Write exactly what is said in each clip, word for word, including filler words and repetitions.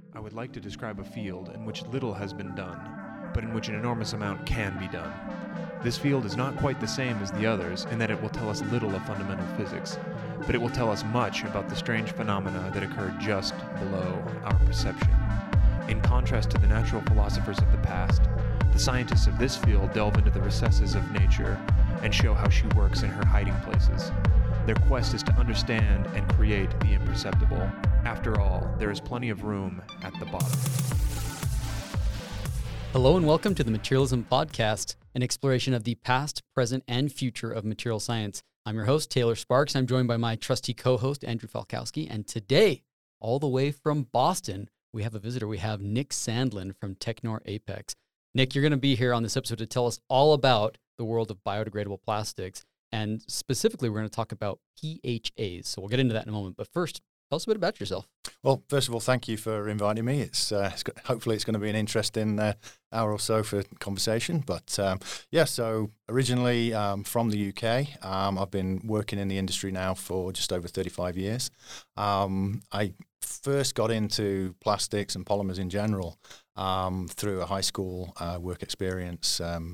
I would like to describe a field in which little has been done, but in which an enormous amount can be done. This field is not quite the same as the others in that it will tell us little of fundamental physics, but it will tell us much about the strange phenomena that occur just below our perception. In contrast to the natural philosophers of the past, the scientists of this field delve into the recesses of nature and show how she works in her hiding places. Their quest is to understand and create the imperceptible. After all, there is plenty of room at the bottom. Hello and welcome to the Materialism Podcast, an exploration of the past, present, and future of material science. I'm your host, Taylor Sparks. I'm joined by my trusty co-host, Andrew Falkowski. And today, all the way from Boston, we have a visitor. We have Nick Sandlin from Technor Apex. Nick, you're going to be here on this episode to tell us all about the world of biodegradable plastics. And specifically, we're going to talk about P H As. So we'll get into that in a moment. But first, tell us a bit about yourself. Well, first of all, thank you for inviting me. It's, uh, it's got, hopefully it's going to be an interesting uh, hour or so for conversation. But um, yeah, so originally um, from the U K, um, I've been working in the industry now for just over thirty-five years. Um, I first got into plastics and polymers in general um, through a high school uh, work experience um,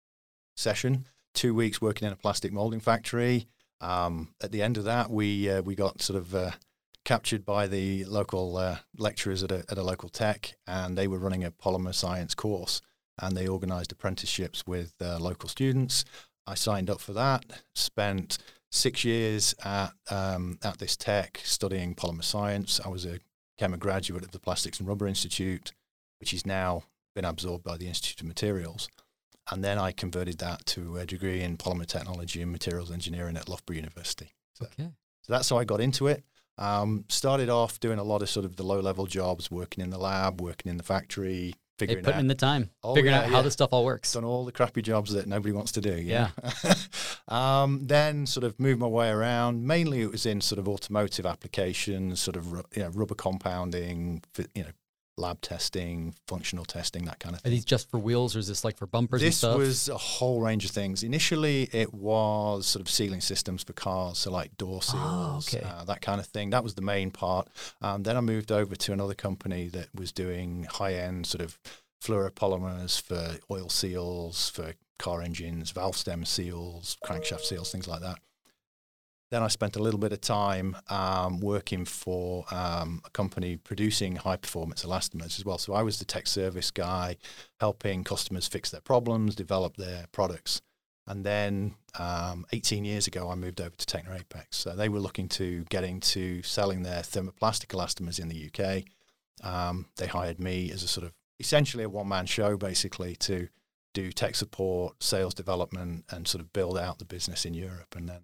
session. Two weeks working in a plastic molding factory. Um, at the end of that, we uh, we got sort of uh, captured by the local uh, lecturers at a, at a local tech, and they were running a polymer science course, and they organised apprenticeships with uh, local students. I signed up for that, spent six years at um, at this tech studying polymer science. I was a became a graduate of the Plastics and Rubber Institute, which has now been absorbed by the Institute of Materials. And then I converted that to a degree in polymer technology and materials engineering at Loughborough University. So, Okay. so that's how I got into it. Um, started off doing a lot of sort of the low-level jobs, working in the lab, working in the factory, Hey, figuring putting out. in the time, Oh, figuring yeah, out how yeah. this stuff all works. Done all the crappy jobs that nobody wants to do. Yeah. Yeah. um, then sort of moved my way around. Mainly it was in sort of automotive applications, sort of ru- you know, rubber compounding, fi- you know, lab testing, functional testing, that kind of Are thing. these just for wheels or is this like for bumpers and This stuff? was a whole range of things. Initially, it was sort of sealing systems for cars, so like door seals, okay. uh, that kind of thing. That was the main part. Um, then I moved over to another company that was doing high-end sort of fluoropolymers for oil seals, for car engines, valve stem seals, crankshaft seals, things like that. Then I spent a little bit of time um, working for um, a company producing high-performance elastomers as well. So I was the tech service guy, helping customers fix their problems, develop their products. And then um, eighteen years ago, I moved over to Technor Apex. So they were looking to get into selling their thermoplastic elastomers in the U K. Um, they hired me as a sort of essentially a one-man show, basically, to do tech support, sales development, and sort of build out the business in Europe. And then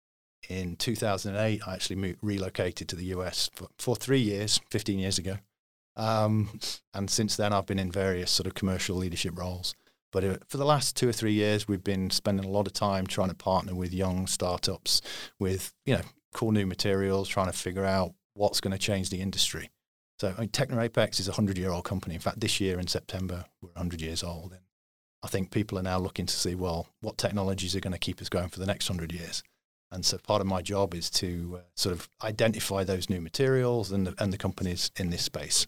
in two thousand eight, I actually moved, relocated to the U S for, for three years, fifteen years ago. Um, and since then, I've been in various sort of commercial leadership roles. But uh, for the last two or three years, we've been spending a lot of time trying to partner with young startups with, you know, cool new materials, trying to figure out what's going to change the industry. So I mean, Technor Apex is a hundred-year-old company. In fact, this year in September, we're one hundred years old. And I think people are now looking to see, well, what technologies are going to keep us going for the next hundred years? And so part of my job is to uh, sort of identify those new materials and the, and the companies in this space.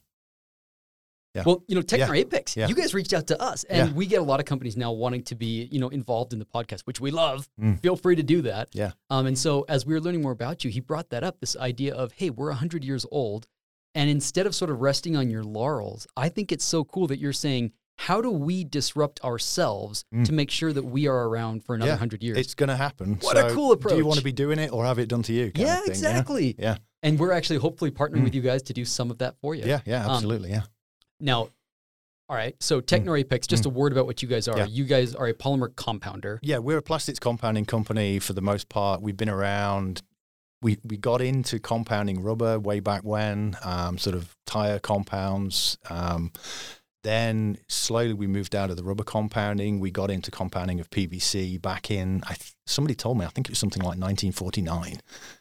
Yeah. Well, you know, Technor Yeah. Apex, Yeah. you guys reached out to us, and Yeah. we get a lot of companies now wanting to be, you know, involved in the podcast, which we love. Mm. Feel free to do that. Yeah. Um, and so as we were learning more about you, he brought that up, this idea of, hey, we're one hundred years old, and instead of sort of resting on your laurels, I think it's so cool that you're saying, how do we disrupt ourselves Mm. to make sure that we are around for another Yeah, one hundred years? It's going to happen. What a So cool Do you want approach. to be doing it or have it done to you? kind yeah, of thing, exactly. Yeah. And we're actually hopefully partnering Mm. with you guys to do some of that for you. Yeah. Yeah. Um, Absolutely. yeah. Now, all right, so Technor Apex, just Mm. a word about what you guys are. Yeah. You guys are a polymer compounder. Yeah. We're a plastics compounding company for the most part. We've been around. We we got into compounding rubber way back when, um, sort of tire compounds. Um, then slowly we moved out of the rubber compounding. We got into compounding of P V C back in. I th- somebody told me I think it was something like nineteen forty-nine.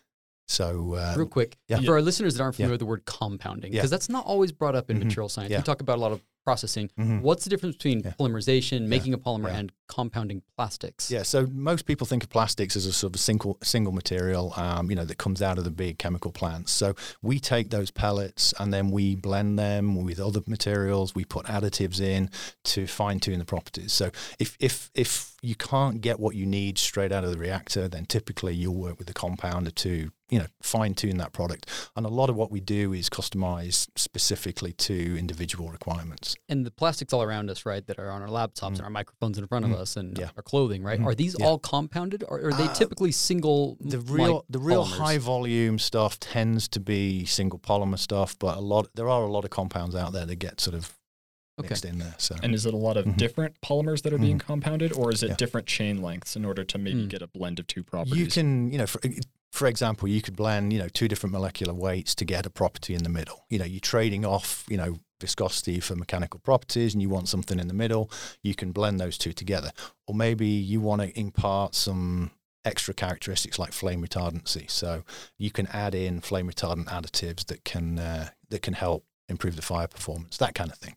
So uh, Real quick, yeah. for our listeners that aren't familiar Yeah. with the word compounding, Yeah. because that's not always brought up in Mhm. material science. Yeah. We talk about a lot of processing. Mhm. What's the difference between Yeah. polymerization, making a polymer, Yeah. and compounding plastics? Yeah, so most people think of plastics as a sort of single single material, um, you know, that comes out of the big chemical plants. So we take those pellets and then we blend them with other materials. We put additives in to fine tune the properties. So if if if you can't get what you need straight out of the reactor, then typically you'll work with the compounder to, you know, fine tune that product. And a lot of what we do is customized specifically to individual requirements. And the plastics all around us, right, that are on our laptops Mm. and our microphones in front of Mm. us and Yeah. our clothing, right? Mhm. Are these Yeah. all compounded, or are they Uh, typically single? The m- real, like the real polymers? high volume stuff tends to be single polymer stuff, but a lot there are a lot of compounds out there that get sort of Okay. mixed in there. So And is it a lot of Mhm. different polymers that are being Mhm. compounded, or is it Yeah. different chain lengths in order to maybe Mm. get a blend of two properties? you can, you know, for, for example, you could blend, you know, two different molecular weights to get a property in the middle. You know, you're trading off, you know, viscosity for mechanical properties, and you want something in the middle. You can blend those two together, or maybe you want to impart some extra characteristics like flame retardancy. So you can add in flame retardant additives that can uh, that can help improve the fire performance, that kind of thing.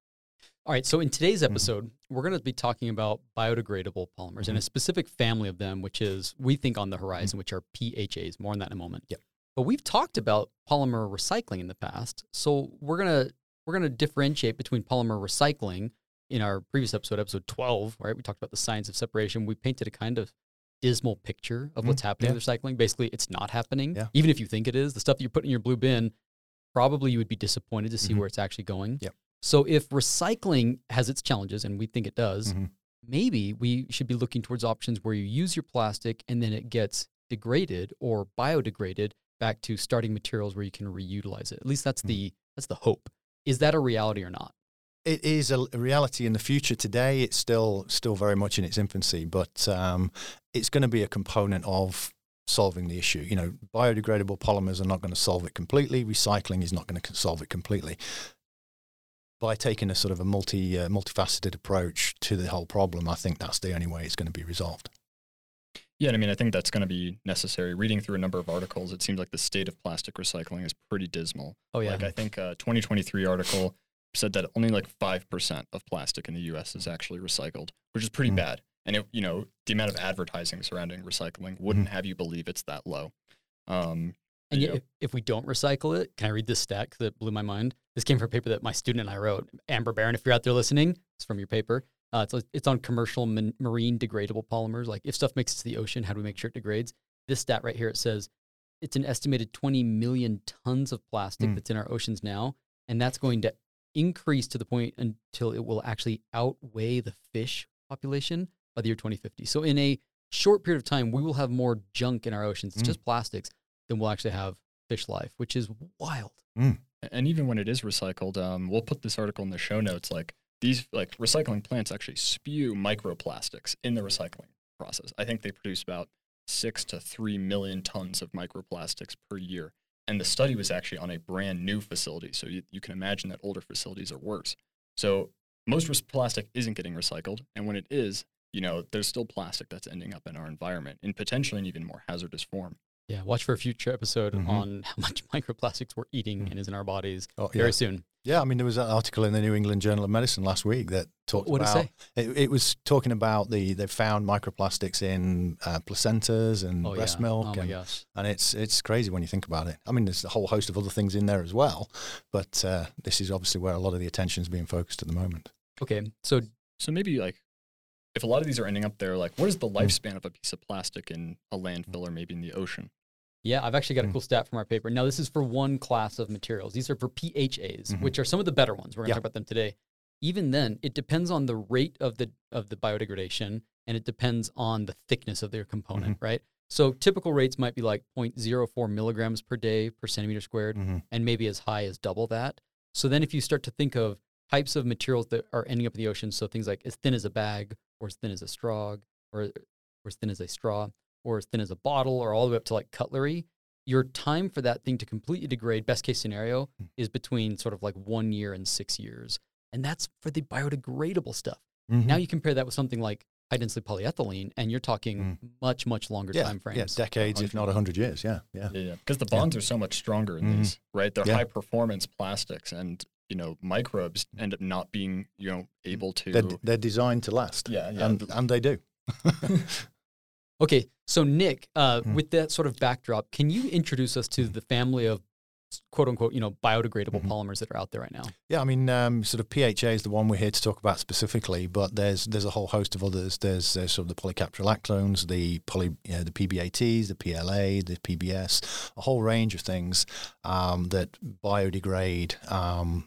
All right, so in today's Mm-hmm. episode, we're going to be talking about biodegradable polymers and a Mhm. specific family of them, which is, we think, on the horizon, which are P H As. More on that in a moment. Yep. But we've talked about polymer recycling in the past, so we're going to we're going to differentiate between polymer recycling. In our previous episode, episode twelve, right, we talked about the science of separation. We painted a kind of dismal picture of Mhm. what's happening Yeah. with recycling. Basically, it's not happening. Yeah. Even if you think it is, the stuff that you put in your blue bin, probably you would be disappointed to see Mhm. where it's actually going. Yep. So if recycling has its challenges, and we think it does, Mhm. maybe we should be looking towards options where you use your plastic and then it gets degraded or biodegraded back to starting materials where you can reutilize it. At least that's the that's the hope. Is that a reality or not? It is a, a reality in the future. Today, it's still still very much in its infancy, but um, it's going to be a component of solving the issue. You know, biodegradable polymers are not going to solve it completely. Recycling is not going to solve it completely. By taking a sort of a multi uh, multifaceted approach to the whole problem, I think that's the only way it's going to be resolved. Yeah, and I mean, I think that's going to be necessary. Reading through a number of articles, it seems like the state of plastic recycling is pretty dismal. Oh yeah. Like I think a twenty twenty-three article said that only like five percent of plastic in the U S is actually recycled, which is pretty Mm. bad. And it, you know, the amount of advertising surrounding recycling wouldn't have you believe it's that low. Um, And you yet, know, if, if we don't recycle it, can I read this stat 'cause it blew my mind? This came from a paper that my student and I wrote. Amber Barron, if you're out there listening, it's from your paper. Uh, it's, it's on commercial man, marine degradable polymers. Like if stuff makes it to the ocean, how do we make sure it degrades? This stat right here, it says it's an estimated twenty million tons of plastic Mm. that's in our oceans now. And that's going to increase to the point until it will actually outweigh the fish population by the year twenty fifty. So in a short period of time, we will have more junk in our oceans, it's Mm. just plastics, than we'll actually have fish life, which is wild. and even when it is recycled, um, we'll put this article in the show notes. Like these, like recycling plants actually spew microplastics in the recycling process. I think they produce about six to three million tons of microplastics per year. And the study was actually on a brand new facility. So you, you can imagine that older facilities are worse. So most res- plastic isn't getting recycled. And when it is, you know, there's still plastic that's ending up in our environment in potentially an even more hazardous form. Yeah, watch for a future episode Mhm. on how much microplastics we're eating Mm. and is in our bodies Oh, very yeah. soon. Yeah, I mean, there was an article in the New England Journal of Medicine last week that talked What did it about. say? It, it was talking about the they found microplastics in uh, placentas and Oh, breast yeah. milk, Oh, my and, gosh. and it's it's crazy when you think about it. I mean, there's a whole host of other things in there as well, but uh, this is obviously where a lot of the attention is being focused at the moment. Okay, so So maybe like, if a lot of these are ending up there, like what is the lifespan of a piece of plastic in a landfill or maybe in the ocean? yeah, I've actually got a Mm. cool stat from our paper. Now, this is for one class of materials. These are for P H As, Mhm. which are some of the better ones. We're going to Yeah. talk about them today. Even then, it depends on the rate of the of the biodegradation, and it depends on the thickness of their component, Mm-hmm. right? So typical rates might be like zero point zero four milligrams per day per centimeter squared, Mm-hmm. and maybe as high as double that. So then if you start to think of types of materials that are ending up in the ocean, so things like as thin as a bag, or as thin as a straw, or, or as thin as a straw, or as thin as a bottle, or all the way up to like cutlery, your time for that thing to completely degrade, best case scenario, Mm. is between sort of like one year and six years. And that's for the biodegradable stuff. Mm-hmm. Now you compare that with something like high density polyethylene, and you're talking much, much longer yeah, time frames. yeah, decades, if not a hundred years. Yeah, yeah. Yeah, yeah. Because the bonds are so much stronger in Mhm. these, right? They're Yeah. high performance plastics. And you know, microbes end up not being, you know, able to. They're, they're designed to last. Yeah, yeah. And, and they do. Okay, so Nick, uh, Mm. with that sort of backdrop, can you introduce us to the family of quote unquote, you know, biodegradable Mhm. polymers that are out there right now? Yeah, I mean, um, sort of P H A is the one we're here to talk about specifically, but there's there's a whole host of others. There's, there's sort of the polycaprolactones, the poly, you know, the P B A Ts, the P L A, the P B S, a whole range of things um, that biodegrade. Um,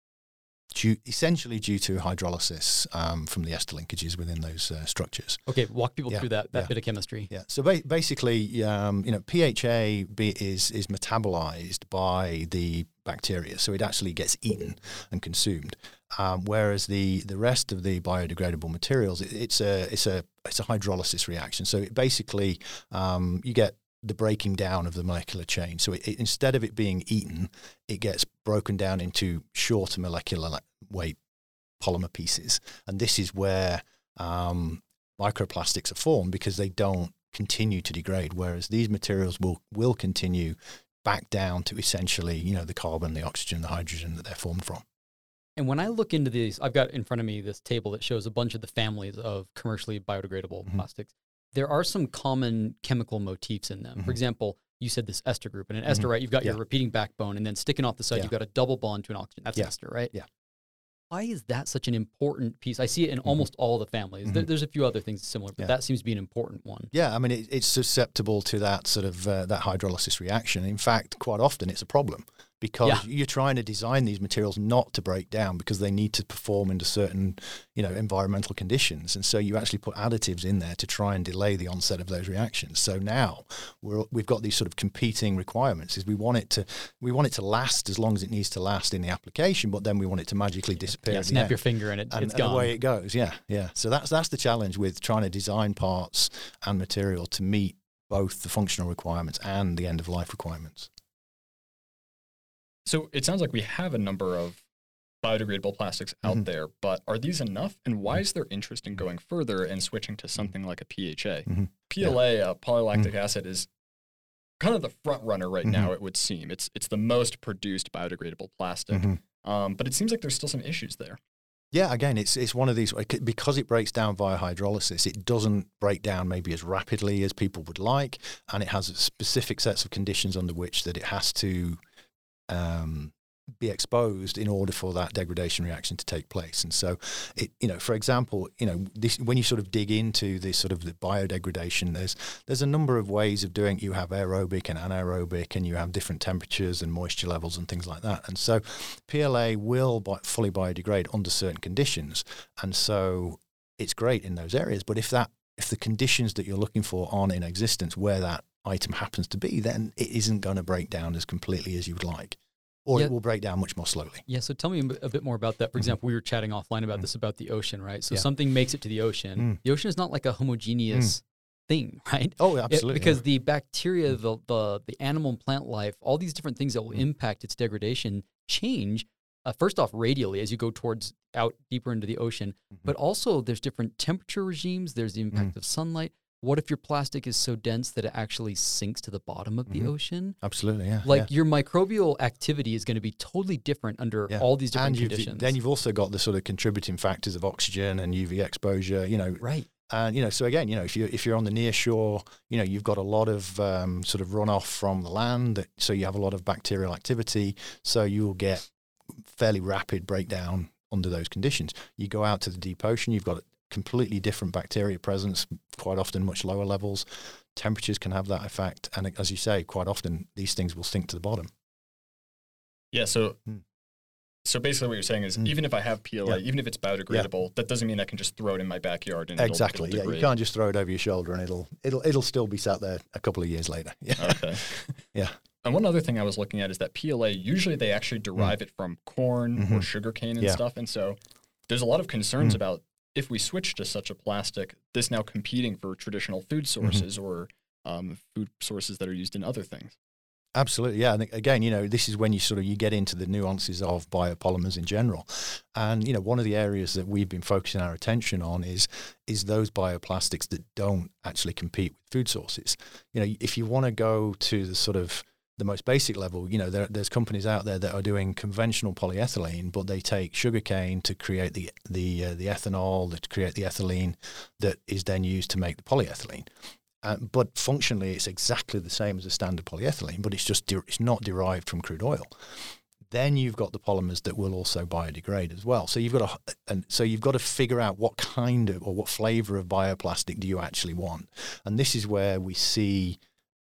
Due, essentially due to hydrolysis um, from the ester linkages within those uh, structures. Okay, walk people Yeah, through that, that yeah. bit of chemistry. Yeah. So ba- basically, um, you know, P H A be, is is metabolized by the bacteria, so it actually gets eaten and consumed. Um, whereas the the rest of the biodegradable materials, it, it's a it's a it's a hydrolysis reaction. So it basically um, you get the breaking down of the molecular chain. So it, it, instead of it being eaten, it gets broken down into shorter molecular weight polymer pieces. And this is where um, microplastics are formed, because they don't continue to degrade, whereas these materials will, will continue back down to essentially, you know, the carbon, the oxygen, the hydrogen that they're formed from. And when I look into these, I've got in front of me this table that shows a bunch of the families of commercially biodegradable Mhm. plastics. There are some common chemical motifs in them. Mhm. For example, you said this ester group. And in ester, Mhm. right, you've got your Yeah. repeating backbone, and then sticking off the side, Yeah. you've got a double bond to an oxygen. That's Yeah. ester, right? Yeah. Why is that such an important piece? I see it in Mhm. almost all the families. There, Mhm. there's a few other things similar, but Yeah. that seems to be an important one. Yeah, I mean, it, it's susceptible to that sort of uh, that hydrolysis reaction. In fact, quite often it's a problem, because Yeah. you're trying to design these materials not to break down, because they need to perform under certain, you know, environmental conditions. And so you actually put additives in there to try and delay the onset of those reactions. So now we're, we've got these sort of competing requirements. Is we want it to we want it to last as long as it needs to last in the application, but then we want it to magically disappear. Yeah, at the snap end. your finger and it, And, it's and gone. away it goes. Yeah, yeah. So that's that's the challenge with trying to design parts and material to meet both the functional requirements and the end of life requirements. So it sounds like we have a number of biodegradable plastics out Mhm. there, but are these enough? And why is there interest in going further and switching to something like a P H A? Mhm. P L A, uh, polylactic acid, is kind of the front runner right Mhm. now, it would seem. It's it's the most produced biodegradable plastic. Mhm. Um, but it seems like there's still some issues there. Yeah, again, it's it's one of these, because it breaks down via hydrolysis. It doesn't break down maybe as rapidly as people would like, and it has specific sets of conditions under which that it has to um, be exposed in order for that degradation reaction to take place. And so, it you know, for example, you know, this, when you sort of dig into this sort of the biodegradation, there's there's a number of ways of doing it. You have aerobic and anaerobic, and you have different temperatures and moisture levels and things like that. And so, P L A will bi- fully biodegrade under certain conditions, and so it's great in those areas. But if that if the conditions that you're looking for aren't in existence where that item happens to be, then it isn't going to break down as completely as you would like, or Yeah. it will break down much more slowly. Yeah, so tell me a bit- a bit more about that. For Mhm. example, we were chatting offline about Mhm. this, about the ocean, right? So Yeah. something makes it to the ocean. Mm. The ocean is not like a homogeneous thing, right? Oh, It- absolutely. because yeah. the bacteria, the, the the animal and plant life, all these different things that will Mm. impact its degradation change. Uh, first off, radially as you go towards out deeper into the ocean, Mhm. but also there's different temperature regimes. There's the impact Mm. of sunlight. What if your plastic is so dense that it actually sinks to the bottom of the Mhm. ocean? Absolutely, yeah. Like yeah. your microbial activity is going to be totally different under Yeah. all these different and you've, conditions. then you've also got the sort of contributing factors of oxygen and U V exposure, you know, right. and you know, so again, you know, if you if you're on the near shore, you know, you've got a lot of um, sort of runoff from the land, that, so you have a lot of bacterial activity, so you will get fairly rapid breakdown under those conditions. You go out to the deep ocean, you've got completely different bacteria presence, quite often much lower levels. Temperatures can have that effect, and as you say, quite often these things will sink to the bottom. Yeah, so Mm. so basically what you're saying is Mm. even if I have P L A, Yeah. even if it's biodegradable, that doesn't mean I can just throw it in my backyard and Exactly. it'll, Yeah, it'll you degrade. can't just throw it over your shoulder and it'll it'll it'll still be sat there a couple of years later. Yeah. Okay. Yeah. And one other thing I was looking at is that P L A, usually they actually derive it from corn or Mhm. sugarcane and Yeah. stuff. And so there's a lot of concerns Mm. about if we switch to such a plastic, this now competing for traditional food sources or um, food sources that are used in other things. Absolutely, yeah. And again, you know, this is when you sort of you get into the nuances of biopolymers in general. And you know, one of the areas that we've been focusing our attention on is is those bioplastics that don't actually compete with food sources. You know, if you want to go to the sort of the most basic level, you know, there, there's companies out there that are doing conventional polyethylene, but they take sugarcane to create the the uh, the ethanol, to create the ethylene that is then used to make the polyethylene. Uh, but functionally, it's exactly the same as a standard polyethylene, but it's just de- it's not derived from crude oil. Then you've got the polymers that will also biodegrade as well. So you've got to, and so you've got to figure out what kind of or what flavor of bioplastic do you actually want, and this is where we see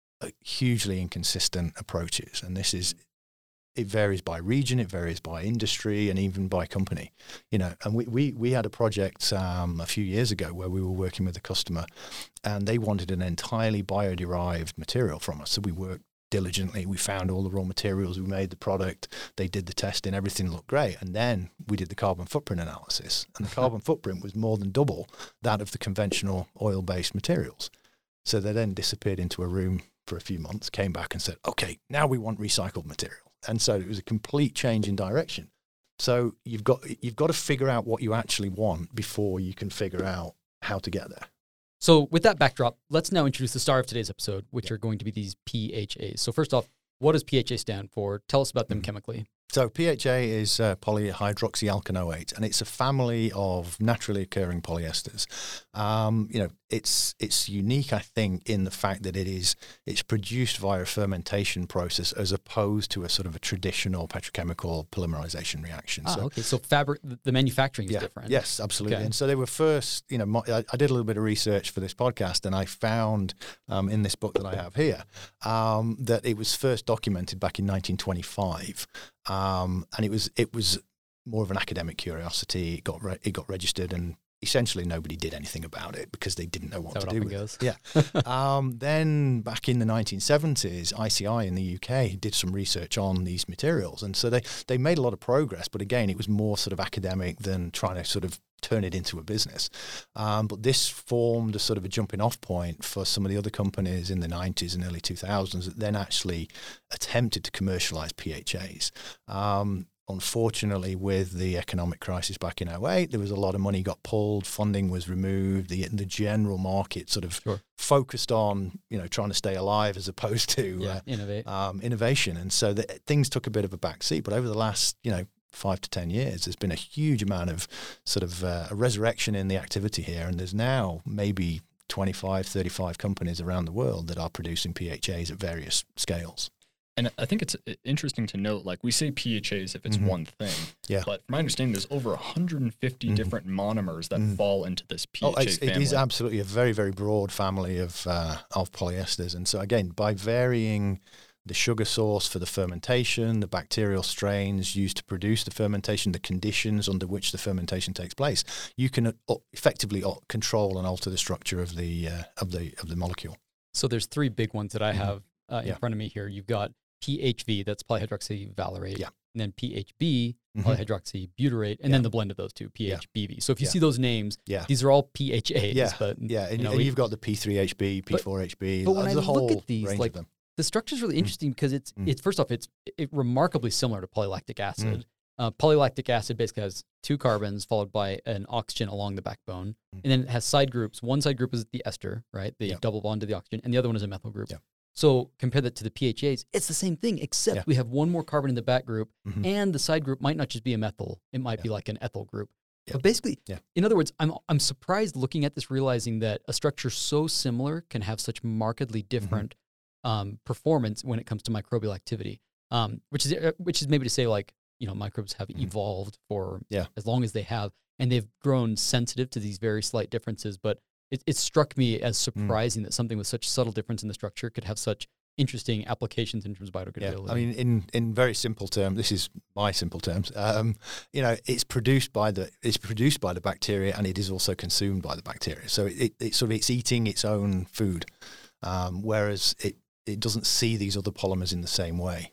hugely inconsistent approaches, and this is it varies by region, it varies by industry, and even by company. You know, and we we, we had a project um, a few years ago where we were working with a customer, and they wanted an entirely bioderived material from us. So we worked diligently. We found all the raw materials. We made the product. They did the testing. Everything looked great, and then we did the carbon footprint analysis, and the carbon footprint was more than double that of the conventional oil-based materials. So they then disappeared into a room for a few months, came back and said, okay, now we want recycled material. And so it was a complete change in direction. So you've got you've got to figure out what you actually want before you can figure out how to get there. So with that backdrop, let's now introduce the star of today's episode, which yeah. are going to be these P H As. So first off, what does P H A stand for? Tell us about them mm. chemically. So P H A is uh, polyhydroxyalkanoate, and it's a family of naturally occurring polyesters. Um, you know, it's it's unique, I think, in the fact that it is it's produced via a fermentation process as opposed to a sort of a traditional petrochemical polymerization reaction. Ah, so, okay. So fabric, the manufacturing is yeah, different. Yes, absolutely. Okay. And so they were first, you know, my, I, I did a little bit of research for this podcast, and I found um, in this book that I have here um, that it was first documented back in nineteen twenty-five. Um, and it was it was more of an academic curiosity. It got re- it got registered, and essentially nobody did anything about it because they didn't know what That's to what do often with goes. it. Yeah. um, then back in the nineteen seventies, I C I in the U K did some research on these materials, and so they they made a lot of progress. But again, it was more sort of academic than trying to sort of turn it into a business. Um, but this formed a sort of a jumping off point for some of the other companies in the nineties and early two thousands that then actually attempted to commercialize P H As. Um, unfortunately, with the economic crisis back in oh eight, there was a lot of money got pulled, funding was removed, the the general market sort of sure. focused on, you know, trying to stay alive as opposed to yeah, uh, innovate. Um, innovation. And so the, things took a bit of a backseat. But over the last, you know, five to ten years, there's been a huge amount of sort of uh, a resurrection in the activity here. And there's now maybe twenty-five, thirty-five companies around the world that are producing P H As at various scales. And I think it's interesting to note, like we say P H As if it's mm-hmm. one thing, yeah. but from my understanding, there's over one hundred fifty mm-hmm. different monomers that mm-hmm. fall into this P H A oh, it's, family. It is absolutely a very, very broad family of uh, of polyesters. And so again, by varying the sugar source for the fermentation, the bacterial strains used to produce the fermentation, the conditions under which the fermentation takes place, you can uh, effectively uh, control and alter the structure of the uh, of the of the molecule. So there's three big ones that I have uh, in yeah. front of me here. You've got P H V, that's polyhydroxyvalerate, yeah. and then P H B, mm-hmm. polyhydroxybutyrate, and yeah. then the blend of those two, P H B V. Yeah. So if you yeah. see those names, yeah. these are all P H As. Yeah, but, yeah. And, you know, and we, you've got the P three H B, P four H B. But, but when I a whole look at these, range like of them. the structure is really interesting mm. because it's mm. it's first off, it's it remarkably similar to polylactic acid. Mm. Uh, polylactic acid basically has two carbons followed by an oxygen along the backbone, mm. and then it has side groups. One side group is the ester, right, the yeah. double bond to the oxygen, and the other one is a methyl group. Yeah. So compare that to the P H As, it's the same thing, except yeah. we have one more carbon in the back group, mm-hmm. and the side group might not just be a methyl; it might yeah. be like an ethyl group. Yeah. But basically, yeah. in other words, I'm I'm surprised looking at this, realizing that a structure so similar can have such markedly different mm-hmm. um, performance when it comes to microbial activity. Um, which is uh, which is maybe to say, like, you know, microbes have mm-hmm. evolved for yeah. as long as they have, and they've grown sensitive to these very slight differences. But it, it struck me as surprising mm. that something with such subtle difference in the structure could have such interesting applications in terms of biodegradability. Yeah, I mean, in, in very simple terms, this is my simple terms. Um, you know, it's produced by the it's produced by the bacteria, and it is also consumed by the bacteria. So it, it, it sort of it's eating its own food, um, whereas it it doesn't see these other polymers in the same way.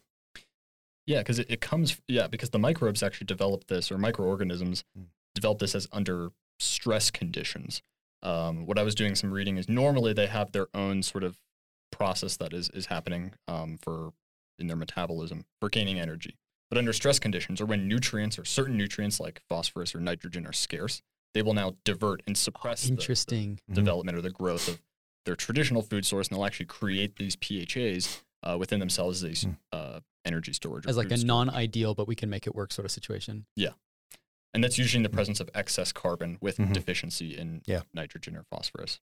Yeah, because it, it comes yeah because the microbes actually develop this, or microorganisms mm. develop this as under stress conditions. Um, what I was doing some reading is normally they have their own sort of process that is is happening um, for in their metabolism for gaining energy. But under stress conditions, or when nutrients or certain nutrients like phosphorus or nitrogen are scarce, they will now divert and suppress oh, interesting. the, the mm-hmm. development or the growth of their traditional food source, and they'll actually create these P H As uh, within themselves as Mm. uh, energy storage. or As like food a storage. non-ideal, but we can make it work sort of situation. And that's usually in the presence of excess carbon with Mhm. deficiency in Yeah. nitrogen or phosphorus.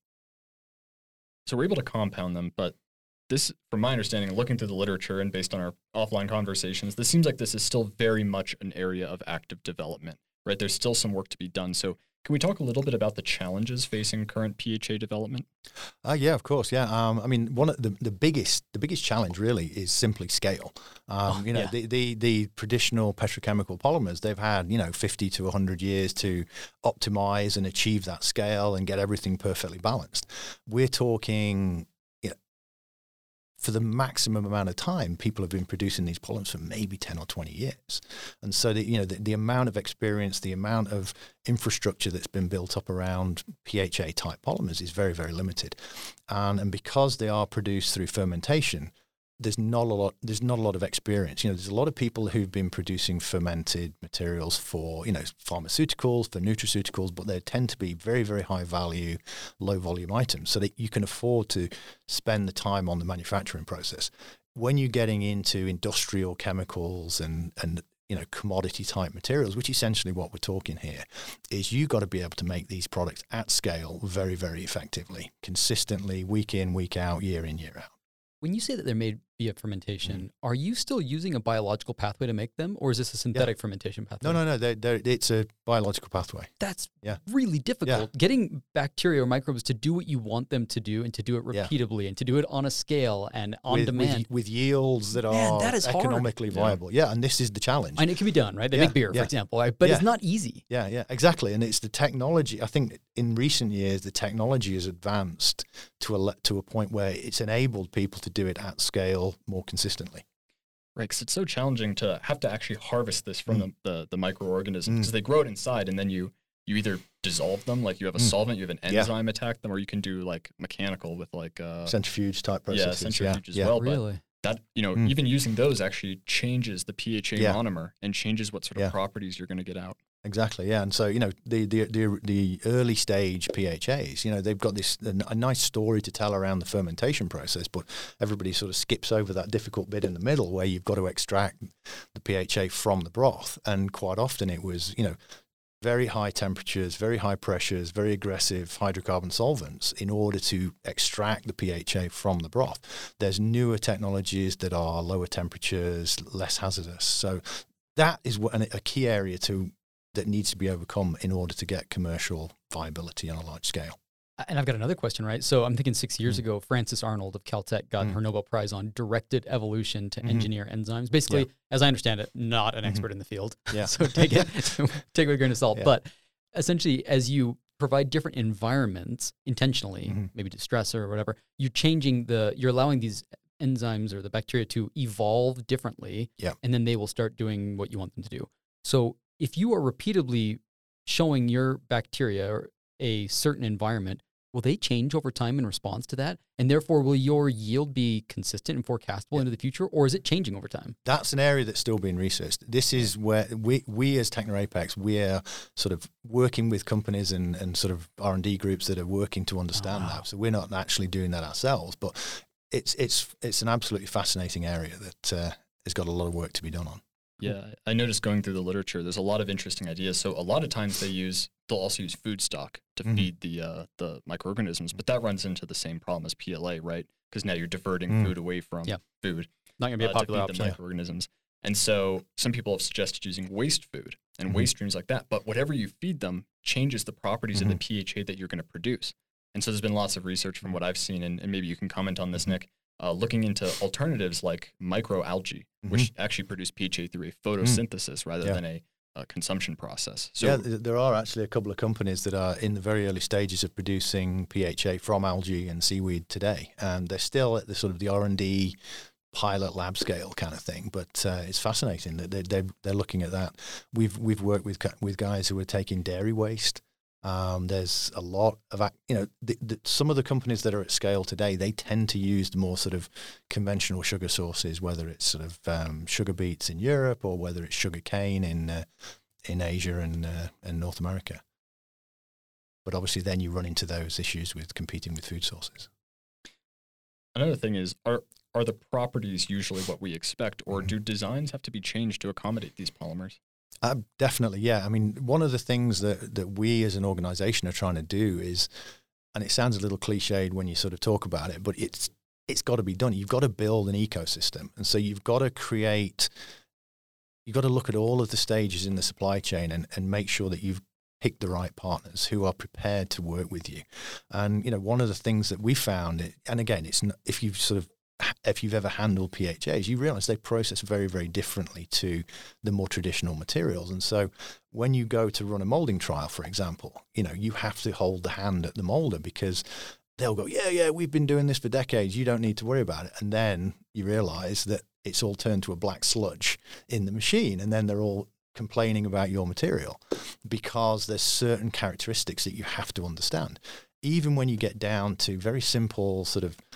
So we're able to compound them, but this, from my understanding, looking through the literature and based on our offline conversations, this seems like this is still very much an area of active development, right? There's still some work to be done. So can we talk a little bit about the challenges facing current P H A development? Uh, yeah, of course. Yeah. Um, I mean, one of the, the biggest the biggest challenge really is simply scale. Um, Oh, you know, yeah. the, the the traditional petrochemical polymers, they've had, you know, fifty to one hundred years to optimize and achieve that scale and get everything perfectly balanced. We're talking, you know, for the maximum amount of time, people have been producing these polymers for maybe ten or twenty years. And so, the, you know, the, the amount of experience, the amount of infrastructure that's been built up around P H A type polymers is very, very limited. And, and because they are produced through fermentation, there's not a lot, there's not a lot of experience. You know, there's a lot of people who've been producing fermented materials for, you know, pharmaceuticals, for nutraceuticals, but they tend to be very, very high value, low volume items so that you can afford to spend the time on the manufacturing process. When you're getting into industrial chemicals and, and, you know, commodity type materials, which essentially what we're talking here is you got to be able to make these products at scale very, very effectively, consistently, week in, week out, year in, year out. When you say that they're made via fermentation, Mm. are you still using a biological pathway to make them, or is this a synthetic fermentation pathway? No, no, no. They're, they're, it's a biological pathway. That's Yeah. really difficult. Getting bacteria or microbes to do what you want them to do and to do it Yeah. repeatably and to do it on a scale and on with, demand. with, with yields that Man, are that is hard. economically Yeah. viable. Yeah, and this is the challenge. And it can be done, right? They Yeah, make beer, yeah. for example, right? But Yeah. it's not easy. Yeah, yeah, exactly. And it's the technology. I think in recent years, the technology has advanced to a le- to a point where it's enabled people to do it at scale more consistently. Right, because it's so challenging to have to actually harvest this from Mm. the, the, the microorganisms, Mm. because they grow it inside, and then you you either dissolve them, like you have a Mm. solvent, you have an Yeah. enzyme attack them, or you can do like mechanical with like uh, Centrifuge type yeah, processes. centrifuge as yeah. well. But Really? that, you know, Mm. even using those actually changes the P H A Yeah. monomer and changes what sort of Yeah. properties you're going to get out. Exactly, yeah, and so you know the the the, the early stage P H As, you know, they've got this a, a nice story to tell around the fermentation process, but everybody sort of skips over that difficult bit in the middle where you've got to extract the P H A from the broth, and quite often it was, you know, very high temperatures, very high pressures, very aggressive hydrocarbon solvents in order to extract the P H A from the broth. There's newer technologies that are lower temperatures, less hazardous, so that is what a key area to that needs to be overcome in order to get commercial viability on a large scale. And I've got another question, right? So I'm thinking six years Mm. ago, Frances Arnold of Caltech got Mm. her Nobel Prize on directed evolution to Mhm. engineer enzymes. Basically, Yeah. as I understand it, not an Mhm. expert in the field. Yeah. So take it, take it with a grain of salt. Yeah. But essentially, as you provide different environments intentionally, Mhm. maybe to stress or whatever, you're changing the, you're allowing these enzymes or the bacteria to evolve differently. Yeah. And then they will start doing what you want them to do. So if you are repeatedly showing your bacteria a certain environment, will they change over time in response to that? And therefore, will your yield be consistent and forecastable into the future, or is it changing over time? That's an area that's still being researched. This is where we, we as TechnoApex, we're sort of working with companies and, and sort of R and D groups that are working to understand Oh, wow. that. So we're not actually doing that ourselves, but it's it's it's an absolutely fascinating area that uh, has got a lot of work to be done on. Yeah, I noticed going through the literature, there's a lot of interesting ideas. So a lot of times they use, they'll also use food stock to Mhm. feed the uh, the microorganisms, but that runs into the same problem as P L A, right? Because now you're diverting Mm. food away from Yeah. food Not going to be a uh, popular to feed the option. microorganisms. And so some people have suggested using waste food and Mhm. waste streams like that, but whatever you feed them changes the properties of the Mhm. P H A that you're going to produce. And so there's been lots of research from what I've seen, and, and maybe you can comment on this, Mhm. Nick, uh, looking into alternatives like microalgae, which actually produce P H A through a photosynthesis rather Mm-hmm. Yeah. than a, a consumption process. So yeah, th- there are actually a couple of companies that are in the very early stages of producing P H A from algae and seaweed today, and they're still at the sort of the R and D pilot lab scale kind of thing. But uh, it's fascinating that they, they they're looking at that. We've we've worked with gu- with guys who are taking dairy waste. Um, there's a lot of ac- you know the, the, some of the companies that are at scale today, they tend to use the more sort of conventional sugar sources, whether it's sort of um, sugar beets in Europe or whether it's sugar cane in uh, in Asia and uh, and North America. But obviously, then you run into those issues with competing with food sources. another thing is, are are the properties usually what we expect, or Mhm. do designs have to be changed to accommodate these polymers? Uh, definitely, yeah. I mean, one of the things that, that we as an organization are trying to do is, and it sounds a little cliched when you sort of talk about it, but it's it's got to be done. You've got to build an ecosystem. And so you've got to create, you've got to look at all of the stages in the supply chain and, and make sure that you've picked the right partners who are prepared to work with you. And, you know, one of the things that we found, and again, it's not, if you've sort of, if you've ever handled P H As, you realize they process very, very differently to the more traditional materials. And so when you go to run a molding trial, for example, you know, you have to hold the hand at the molder because they'll go, yeah, yeah, we've been doing this for decades. You don't need to worry about it. And then you realize that it's all turned to a black sludge in the machine. And then they're all complaining about your material because there's certain characteristics that you have to understand. Even when you get down to very simple sort of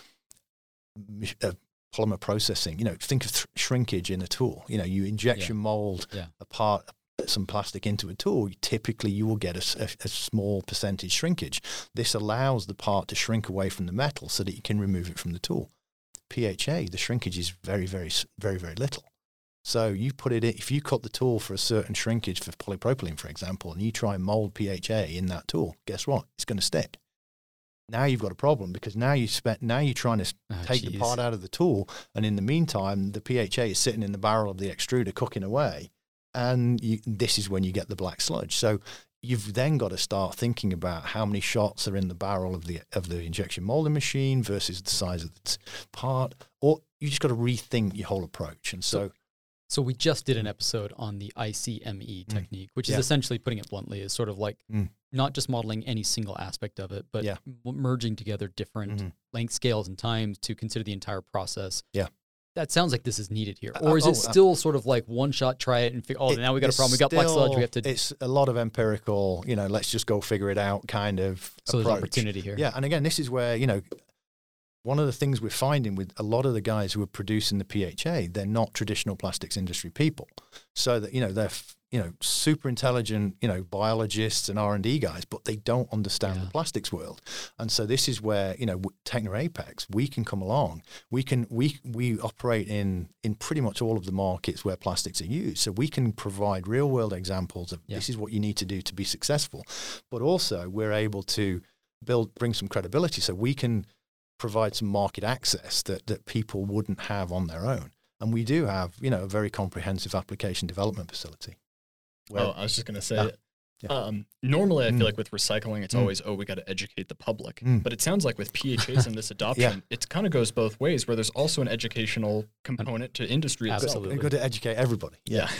uh, polymer processing, you know, think of th- shrinkage in a tool. You know, you injection Yeah. mold Yeah. a part, some plastic into a tool, typically you will get a, a, a small percentage shrinkage. This allows the part to shrink away from the metal so that you can remove it from the tool. P H A, the shrinkage is very, very, very, very little. So you put it in, if you cut the tool for a certain shrinkage for polypropylene, for example, and you try and mold P H A in that tool, guess what? It's going to stick. Now you've got a problem because now you spent, now you're trying to Oh, take geez. the part out of the tool, and in the meantime, the P H A is sitting in the barrel of the extruder cooking away, and you, this is when you get the black sludge. So you've then got to start thinking about how many shots are in the barrel of the of the injection molding machine versus the size of the t- part, or you just got to rethink your whole approach. And so, So we just did an episode on the I C M E Mm. technique, which Yeah. is essentially, putting it bluntly, is sort of like Mm. not just modeling any single aspect of it, but Yeah. m- merging together different Mhm. length scales and times to consider the entire process. Yeah. That sounds like this is needed here. Uh, Or is oh, it uh, still sort of like one shot, try it, and figure, oh, It- now we got a it's problem. We got black sludge. We have to. still- It's a lot of empirical, you know, let's just go figure it out kind of So there's approach. opportunity here. Yeah, and again, this is where, you know, one of the things we're finding with a lot of the guys who are producing the P H A, they're not traditional plastics industry people. So that, you know, they're, f- you know, super intelligent, you know, biologists and R and D guys, but they don't understand Yeah. the plastics world. And so this is where, you know, w- Techno Apex, we can come along. We can, we, we operate in, in pretty much all of the markets where plastics are used. So we can provide real world examples of Yeah. this is what you need to do to be successful. But also we're able to build, bring some credibility. So we can provide some market access that, that people wouldn't have on their own. And we do have, you know, a very comprehensive application development facility. where- Oh, I was just going to say, Yeah. Yeah. Um, normally I Mm. feel like with recycling, it's Mm. always, oh, we got to educate the public. Mm. But it sounds like with P H As and this adoption, it kind of goes both ways, where there's also an educational component to industry itself. Absolutely. We've got to educate everybody. Yeah.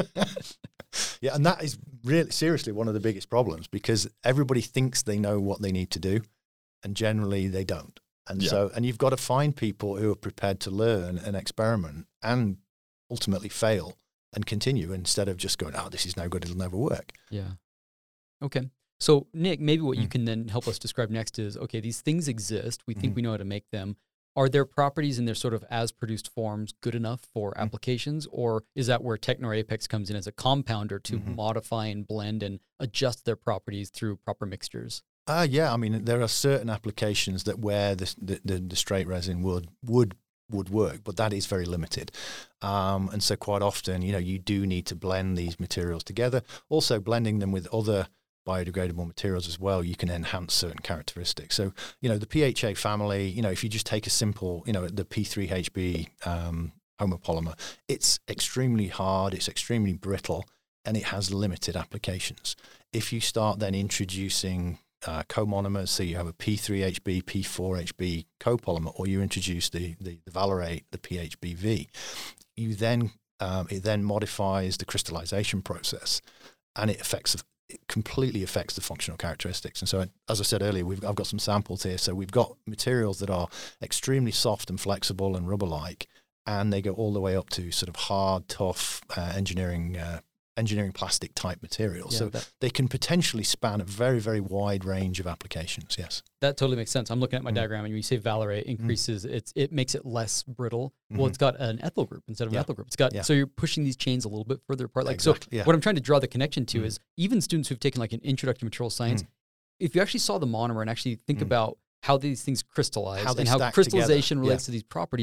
Yeah, and that is really, seriously, one of the biggest problems because everybody thinks they know what they need to do, and generally they don't. And Yeah. so, and you've got to find people who are prepared to learn and experiment and ultimately fail and continue instead of just going, oh, this is no good, it'll never work. Yeah. Okay. So, Nick, maybe what you Mm. can then help us describe next is, okay, these things exist. We think Mhm. we know how to make them. Are their properties in their sort of as produced forms good enough for Mm. applications? Or is that where Techno Apex comes in as a compounder to Mhm. modify and blend and adjust their properties through proper mixtures? Uh, yeah, I mean, there are certain applications that where the, the, the, the straight resin would, would would work, but that is very limited. Um, and so quite often, you know, you do need to blend these materials together. Also blending them with other biodegradable materials as well, you can enhance certain characteristics. So, you know, the P H A family, you know, if you just take a simple, you know, the P three H B um, homopolymer, it's extremely hard, it's extremely brittle, and it has limited applications. If you start then introducing Uh, comonomers, so you have a P three H B, P four H B copolymer, or you introduce the, the, the valerate, the P H B V, you then, um, it then modifies the crystallization process and it affects, it completely affects the functional characteristics. And so, as I said earlier, we've, I've got some samples here. So we've got materials that are extremely soft and flexible and rubber-like, and they go all the way up to sort of hard, tough uh, engineering uh, engineering plastic type materials. Yeah, so that- they can potentially span a very, very wide range of applications. Yes. That totally makes sense. I'm looking at my Mm. diagram, and when you say valerate increases, it's it makes it less brittle. Well, Mhm. it's got an ethyl group instead of Yeah. an ethyl group. It's got Yeah. so you're pushing these chains a little bit further apart. Like Exactly, so, yeah. what I'm trying to draw the connection to Mm. is even students who've taken like an introductory to material science, Mm. if you actually saw the monomer and actually think Mm. about how these things crystallize How they and how stack crystallization together, relates yeah. to these properties,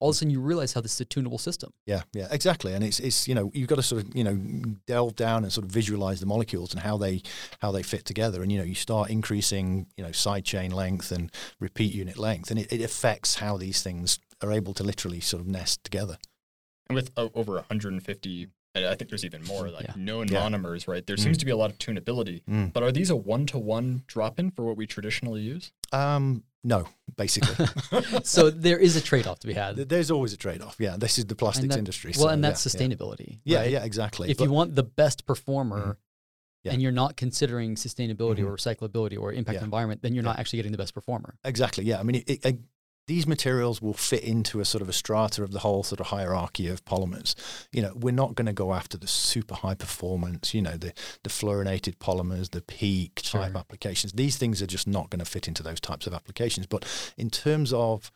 all of a sudden you realize how this is a tunable system. Yeah, yeah, exactly. And it's it's you know you've got to sort of you know delve down and sort of visualize the molecules and how they how they fit together. And you know you start increasing you know side chain length and repeat unit length, and it, it affects how these things are able to literally sort of nest together. And with uh, over one hundred fifty, and I think there's even more, like Yeah. known Yeah. monomers, right? There Mm. seems to be a lot of tunability. Mm. But are these a one-to-one drop-in for what we traditionally use? Um, no, basically, So there is a trade-off to be had. Th- there's always a trade-off. Yeah, this is the plastics that- industry. Well, so, and that's yeah, sustainability. Yeah, right? yeah, yeah, exactly. If But- you want the best performer Mhm. Yeah. and you're not considering sustainability Mhm. or recyclability or impact Yeah. on the environment, then you're Yeah. not actually getting the best performer. Exactly. Yeah. I mean, it, it, it, these materials will fit into a sort of a strata of the whole sort of hierarchy of polymers. You know, we're not going to go after the super high performance, you know, the, the fluorinated polymers, the peak type Sure. applications. These things are just not going to fit into those types of applications. But in terms of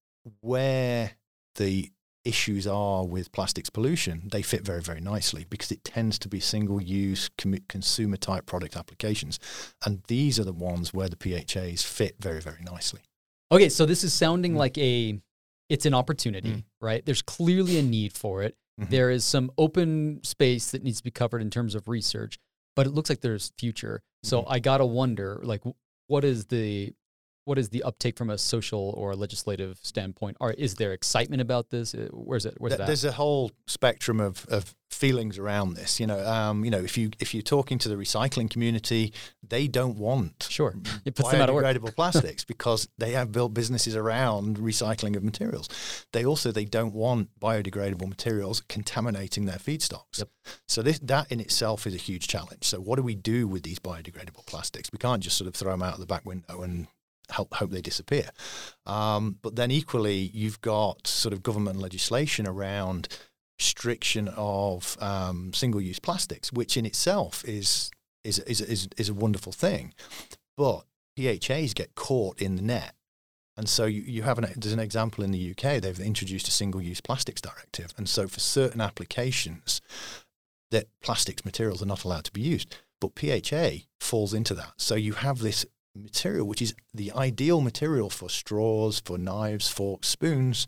where the issues are with plastics pollution, they fit very, very nicely because it tends to be single-use com- consumer-type product applications. And these are the ones where the P H As fit very, very nicely. Okay, so this is sounding Mm. like a, it's an opportunity, Mm. right? There's clearly a need for it. Mhm. There is some open space that needs to be covered in terms of research, but it looks like there's future. So Mhm. I gotta wonder, like, wh- what is the, what is the uptake from a social or legislative standpoint? Or is there excitement about this? Uh, Where's it? Where's Th- that? There's a whole spectrum of, of feelings around this. You know, um, you know, if you if you're talking to the recycling community, they don't want Sure, it puts them out of work. biodegradable plastics because they have built businesses around recycling of materials. They also they don't want biodegradable materials contaminating their feedstocks. Yep. So this that in itself is a huge challenge. So what do we do with these biodegradable plastics? We can't just sort of throw them out of the back window and help hope they disappear. Um, but then equally, you've got sort of government legislation around restriction of um, single-use plastics, which in itself is is is is is a wonderful thing. But P H As get caught in the net. And so you, you have an, there's an example in the U K, they've introduced a single-use plastics directive. And so for certain applications, that plastics materials are not allowed to be used. But P H A falls into that. So you have this material, which is the ideal material for straws, for knives, forks, spoons.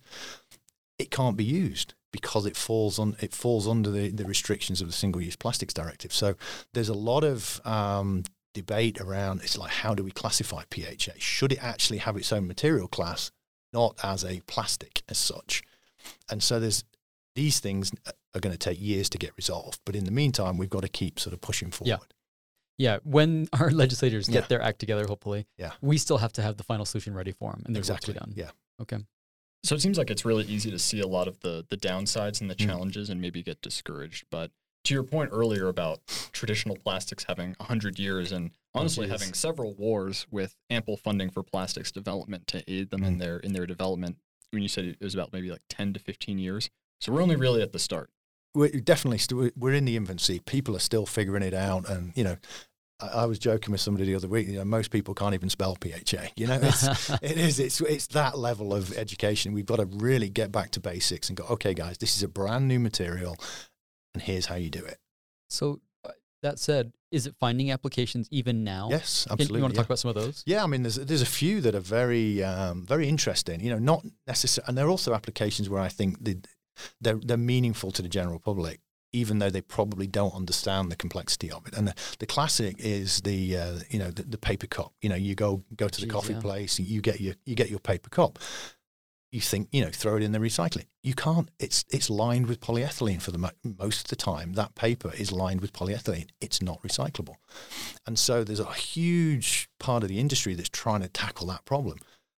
It can't be used because it falls on it falls under the, the restrictions of the Single-Use Plastics Directive. So there's a lot of um, debate around, it's like, how do we classify P H A? Should it actually have its own material class, not as a plastic as such? And so there's these things are going to take years to get resolved. But in the meantime, we've got to keep sort of pushing forward. Yeah. Yeah, when our legislators get Yeah. their act together, hopefully, Yeah. we still have to have the final solution ready for them, and there's Exactly. work to be done. Yeah. Okay. So it seems like it's really easy to see a lot of the the downsides and the Mm. challenges and maybe get discouraged. But to your point earlier about traditional plastics having one hundred years and honestly years. having several wars with ample funding for plastics development to aid them in Mm. their in their development, when you said it was about maybe like ten to fifteen years. So we're only really at the start. We're definitely still, we're in the infancy. People are still figuring it out. And, you know, I, I was joking with somebody the other week, you know, most people can't even spell P H A. You know, it's, it is, it's, it's that level of education. We've got to really get back to basics and go, okay, guys, this is a brand new material and here's how you do it. So uh, that said, is it finding applications even now? Yes, Can- absolutely. You want to yeah. talk about some of those? Yeah, I mean, there's there's a few that are very um, very interesting. You know, not necessarily, and there are also applications where I think the, they're they're meaningful to the general public, even though they probably don't understand the complexity of it. And the, the classic is the uh, you know the, the paper cup. You know, you go go to the Jeez, coffee yeah. place, you get your you get your paper cup. You think, you know, throw it in the recycling. You can't. It's it's lined with polyethylene for the mo- most of the time. That paper is lined with polyethylene. It's not recyclable. And so there's a huge part of the industry that's trying to tackle that problem.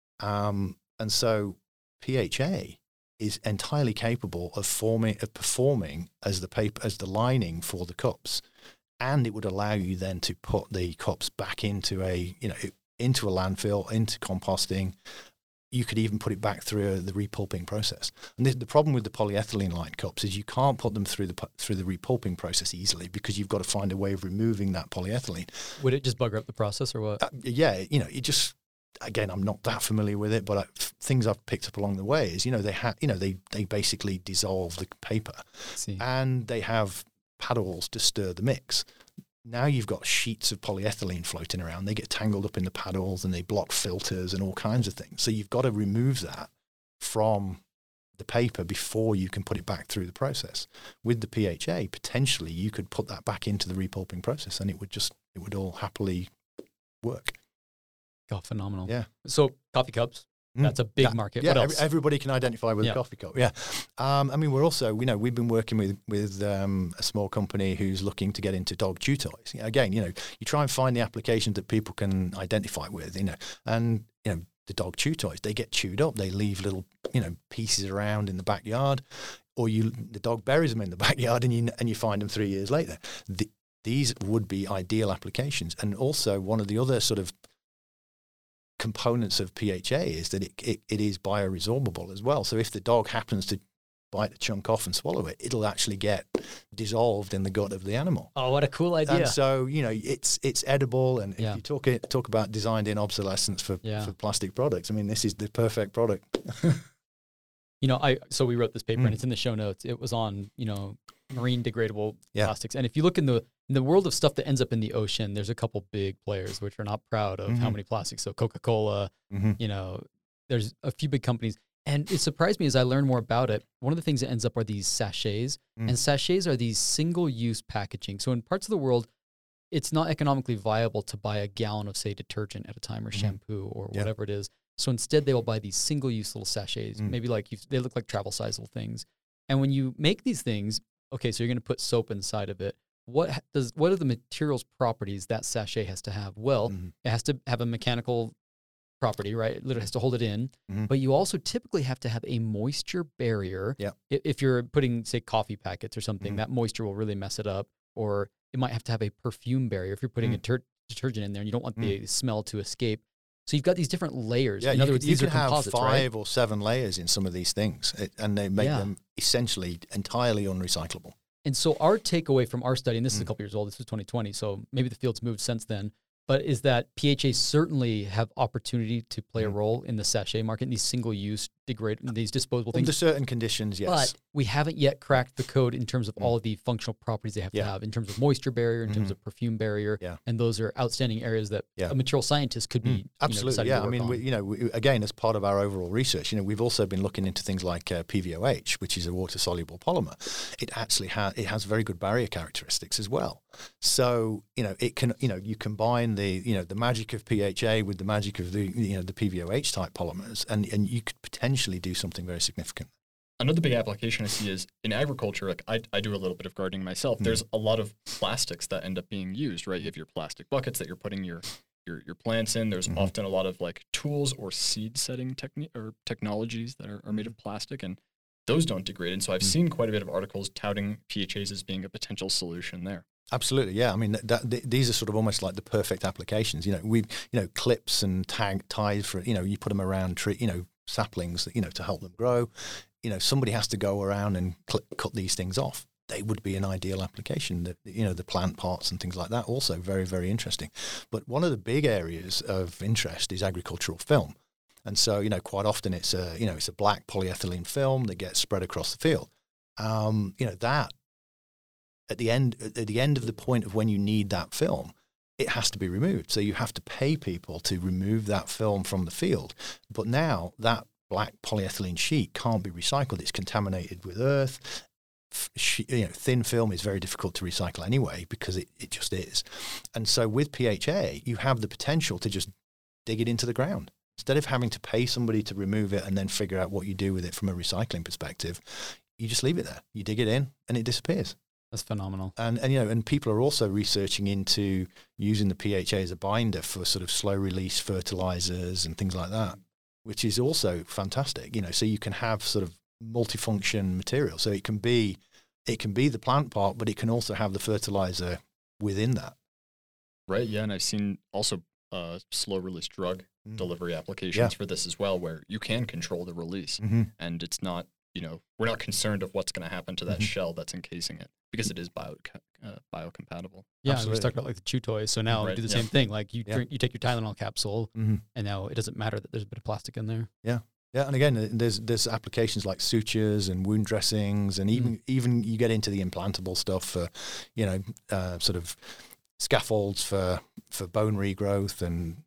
Um, and so P H A is entirely capable of forming of performing as the paper as the lining for the cups, and it would allow you then to put the cups back into a you know into a landfill, into composting. You could even put it back through the repulping process. And the, the problem with the polyethylene lined cups is you can't put them through the pu- through the repulping process easily because you've got to find a way of removing that polyethylene. Would it just bugger up the process or what? Uh, yeah, you know, it just again, I'm not that familiar with it, but I, f- things I've picked up along the way is you know they have you know they they basically dissolve the paper Let's see. and they have paddles to stir the mix. Now you've got sheets of polyethylene floating around. They get tangled up in the paddles and they block filters and all kinds of things. So you've got to remove that from the paper before you can put it back through the process. With the P H A, potentially you could put that back into the repulping process and it would just, it would all happily work. Oh, phenomenal. Yeah. So coffee cups, Mm. that's a big That- market. Yeah, What every- else? everybody can identify with Yeah. a coffee cup. Yeah. Um, I mean, we're also, you know, we've been working with, with um, a small company who's looking to get into dog chew toys. You know, again, you know, you try and find the applications that people can identify with, you know, and, you know, the dog chew toys, they get chewed up. They leave little, you know, pieces around in the backyard, or you, the dog buries them in the backyard and you, and you find them three years later. The, these would be ideal applications. And also one of the other sort of components of P H A is that it, it, it is bioresorbable as well. So if the dog happens to bite a chunk off and swallow it, it'll actually get dissolved in the gut of the animal. Oh, what a cool idea. And so, you know, it's it's edible. And Yeah. if you talk it, talk about designed in obsolescence for, Yeah. for plastic products, I mean, this is the perfect product. You know, I so we wrote this paper Mm. and it's in the show notes. It was on, you know, marine degradable Yeah. plastics. And if you look in the in the world of stuff that ends up in the ocean, there's a couple big players which are not proud of how Mhm. many plastics. So Coca-Cola, Mm-hmm. you know, there's a few big companies. And it surprised me as I learned more about it. One of the things that ends up are these sachets. Mm. And sachets are these single-use packaging. So in parts of the world, it's not economically viable to buy a gallon of, say, detergent at a time or Mhm. shampoo or Yeah. whatever it is. So instead, they will buy these single-use little sachets, Mm. maybe like you, they look like travel-size little things. And when you make these things, okay, so you're going to put soap inside of it. What ha- does what are the materials properties that sachet has to have? Well, Mhm. it has to have a mechanical property, right? It literally has to hold it in. Mhm. But you also typically have to have a moisture barrier. Yeah. I- If you're putting, say, coffee packets or something, Mhm. that moisture will really mess it up. Or it might have to have a perfume barrier if you're putting a Mm. ter- detergent in there and you don't want the smell to escape. So you've got these different layers. Yeah, in you other could, words, you these could are have composites, five right? or seven layers in some of these things, it, and they make Yeah. them essentially entirely unrecyclable. And so our takeaway from our study, and this is a Mm. couple years old, this was twenty twenty, so maybe the field's moved since then, but is that P H As certainly have opportunity to play a Mm. role in the sachet market, in these single-use, degrade, these disposable Under things. certain conditions, yes. But we haven't yet cracked the code in terms of Mm. all of the functional properties they have Yeah. to have, in terms of moisture barrier, in terms Mhm. of perfume barrier, Yeah. and those are outstanding areas that Yeah. a material scientist could be Mm, you know, absolutely, deciding yeah. to I work mean, on. we, you know, we, again, as part of our overall research, you know, we've also been looking into things like uh, P V O H, which is a water-soluble polymer. It actually has it has very good barrier characteristics as well. So, you know, it can, you know, you combine the, you know, the magic of P H A with the magic of the, you know, the P V O H type polymers, and and you could potentially do something very significant. Another big application I see is in agriculture. Like I, I do a little bit of gardening myself. Mm. There's a lot of plastics that end up being used, right? You have your plastic buckets that you're putting your your, your plants in. There's Mhm. often a lot of like tools or seed setting technique or technologies that are, are made of plastic, and those don't degrade. And so I've Mm. seen quite a bit of articles touting P H As as being a potential solution there. Absolutely, yeah. I mean, that, that, th- these are sort of almost like the perfect applications. You know, we, you know, clips and tag ties for, you know, you put them around tree, you know, saplings, you know, to help them grow. You know, somebody has to go around and cl- cut these things off. They would be an ideal application. That, you know, the plant parts and things like that, also very, very interesting. But one of the big areas of interest is agricultural film. And so, you know, quite often it's a, you know, it's a black polyethylene film that gets spread across the field. Um, you know, that at the end, at the end of the point of when you need that film, it has to be removed. So you have to pay people to remove that film from the field. But now that black polyethylene sheet can't be recycled. It's contaminated with earth. F- she, you know, thin film is very difficult to recycle anyway because it, it just is. And so with P H A, you have the potential to just dig it into the ground. Instead of having to pay somebody to remove it and then figure out what you do with it from a recycling perspective, you just leave it there. You dig it in and it disappears. That's phenomenal. And, and you know, and people are also researching into using the P H A as a binder for sort of slow release fertilizers and things like that, which is also fantastic. You know, so you can have sort of multifunction material. So it can be, it can be the plant part, but it can also have the fertilizer within that. Right. Yeah. And I've seen also uh, slow release drug Mm. delivery applications Yeah. for this as well, where you can control the release Mm-hmm. and it's not, you know, we're not concerned of what's going to happen to that Mhm. shell that's encasing it because it is bio, uh, biocompatible. Yeah, we Absolutely. just talked about like the chew toys. So now we Right, do the yeah. same thing. Like you Yeah. drink, you take your Tylenol capsule, Mm-hmm. and now it doesn't matter that there's a bit of plastic in there. Yeah, and again, there's there's applications like sutures and wound dressings, and even even you get into the implantable stuff for, you know, uh, sort of scaffolds for for bone regrowth and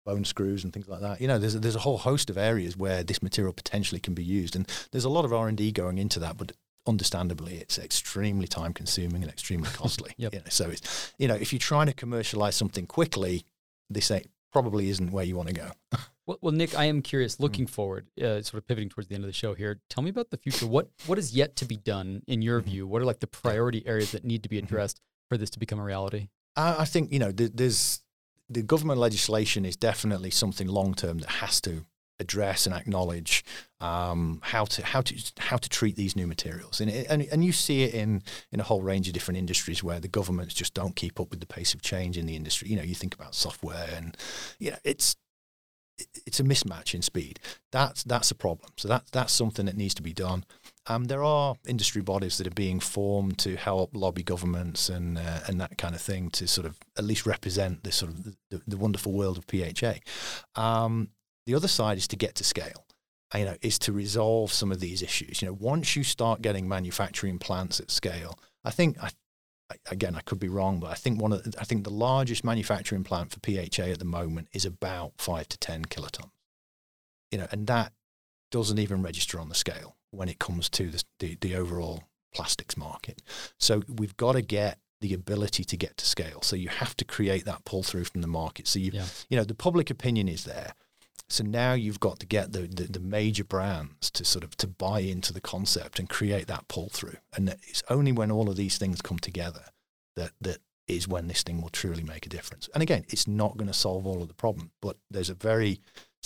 bone screws and things like that. You know, there's a, there's a whole host of areas where this material potentially can be used, and there's a lot of R and D going into that, but understandably, it's extremely time consuming and extremely costly. Yep. You know, so it's, you know, if you're trying to commercialize something quickly, this ain't, probably isn't where you want to go. Well, well, Nick, I am curious, looking mm. forward, uh, sort of pivoting towards the end of the show here, tell me about the future. What What is yet to be done in your mm-hmm. view? What are like the priority areas that need to be addressed mm-hmm. for this to become a reality? Uh, I think, you know, th- there's, the government legislation is definitely something long-term that has to address and acknowledge um, how to how to how to treat these new materials, and and and you see it in in a whole range of different industries where the governments just don't keep up with the pace of change in the industry. You know, you think about software, and you know, it's it's a mismatch in speed. That's that's a problem. So that that's something that needs to be done. Um, there are industry bodies that are being formed to help lobby governments and uh, and that kind of thing to sort of at least represent this sort of the, the wonderful world of P H A. Um, The other side is to get to scale, you know, is to resolve some of these issues. You know, once you start getting manufacturing plants at scale, I think, I, again, I could be wrong, but I think one of the, I think the largest manufacturing plant for P H A at the moment is about five to ten kilotons. You know, and that doesn't even register on the scale when it comes to the the, the overall plastics market. So we've got to get the ability to get to scale. So you have to create that pull through from the market. So you, yeah. you know, the public opinion is there. So now you've got to get the, the, the major brands to sort of to buy into the concept and create that pull through. And it's only when all of these things come together that that is when this thing will truly make a difference. And again, it's not going to solve all of the problem, but there's a very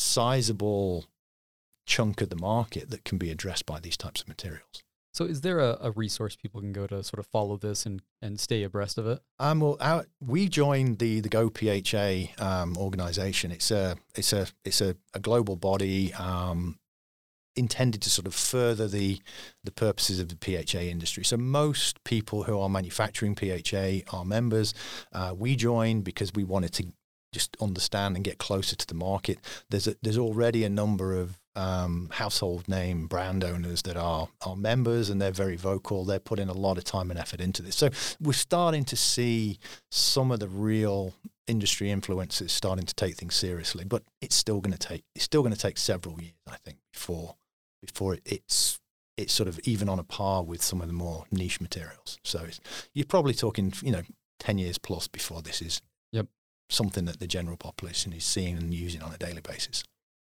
sizable chunk of the market that can be addressed by these types of materials. So is there a, a resource people can go to sort of follow this and, and stay abreast of it? Um, well, our, we joined the the Go P H A um, organization. It's a it's a it's a, a global body um, intended to sort of further the the purposes of the P H A industry. So most people who are manufacturing P H A are members. Uh, we joined because we wanted to just understand and get closer to the market. There's a, there's already a number of um, household name brand owners that are are members, and they're very vocal. They're putting a lot of time and effort into this. So we're starting to see some of the real industry influencers starting to take things seriously, but it's still going to take it's still going to take several years, I think, before before it, it's it's sort of even on a par with some of the more niche materials. So it's, you're probably talking, you know, ten years plus before this is yep. something that the general population is seeing and using on a daily basis.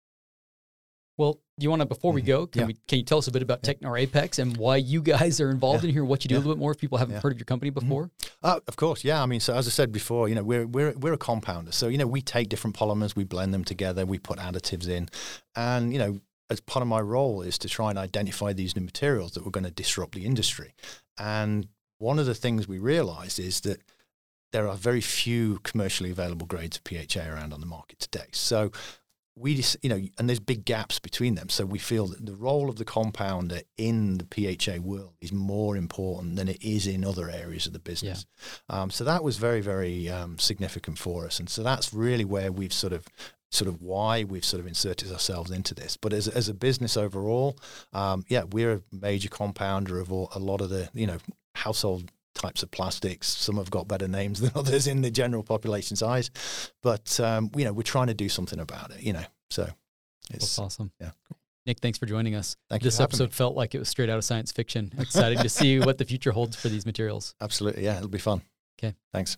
Well, do you want to, before we go, can, yeah. we, can you tell us a bit about yeah. Technar Apex and why you guys are involved yeah. in here, what you do yeah. a little bit more if people haven't yeah. heard of your company before? Mm-hmm. Uh, of course, yeah. I mean, so as I said before, you know, we're, we're, we're a compounder. So, you know, we take different polymers, we blend them together, we put additives in. And, you know, as part of my role is to try and identify these new materials that were going to disrupt the industry. And one of the things we realized is that there are very few commercially available grades of P H A around on the market today. So we just, you know, and there's big gaps between them. So we feel that the role of the compounder in the P H A world is more important than it is in other areas of the business. Yeah. Um, so that was very, very um, significant for us. And so that's really where we've sort of, sort of why we've sort of inserted ourselves into this. But as, as a business overall, um, yeah, we're a major compounder of all, a lot of the, you know, household types of plastics. Some have got better names than others in the general population's eyes, but um, you know, we're trying to do something about it. You know, so it's That's awesome. Yeah, Nick, thanks for joining us. Thank this you episode felt like it was straight out of science fiction. Excited to see what the future holds for these materials. Absolutely, yeah, it'll be fun. Okay, thanks.